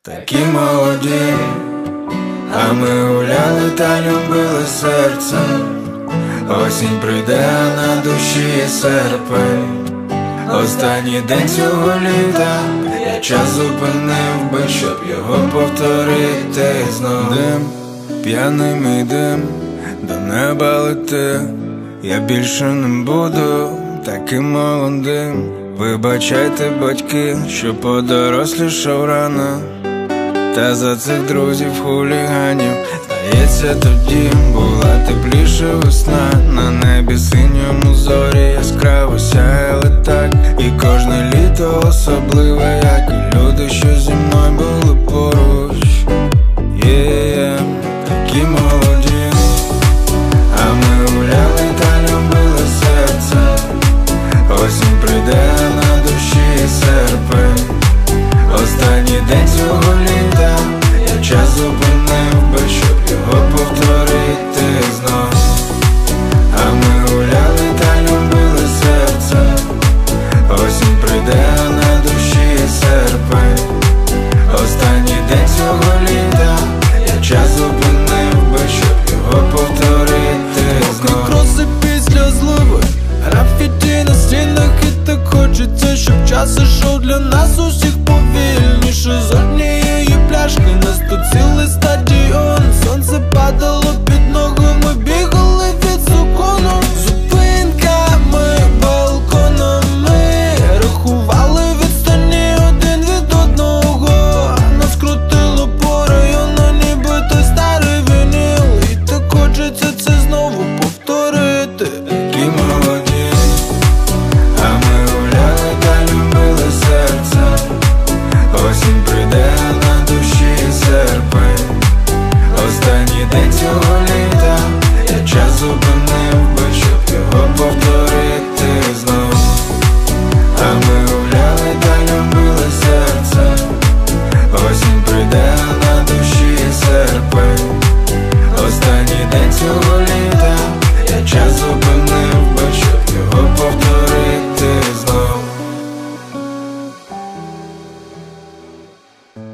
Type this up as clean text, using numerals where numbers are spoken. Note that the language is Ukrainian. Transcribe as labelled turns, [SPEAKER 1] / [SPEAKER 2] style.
[SPEAKER 1] Такі молоді, а ми гуляли та любили серцем. Осінь прийде, а на душі серпень. Останній день цього літа, я час зупинив би, щоб його повторити знов. Дим, п'яний мій дим, до неба лети. Я більше не буду таким молодим. Вибачайте, батьки, що подорослішав рано. Та за цих друзів-хуліганів, здається, тоді була тепліша весна. На небі синьому зорі яскраво сяяли так. І кожне літо особливе, як і люди, що зі мною були.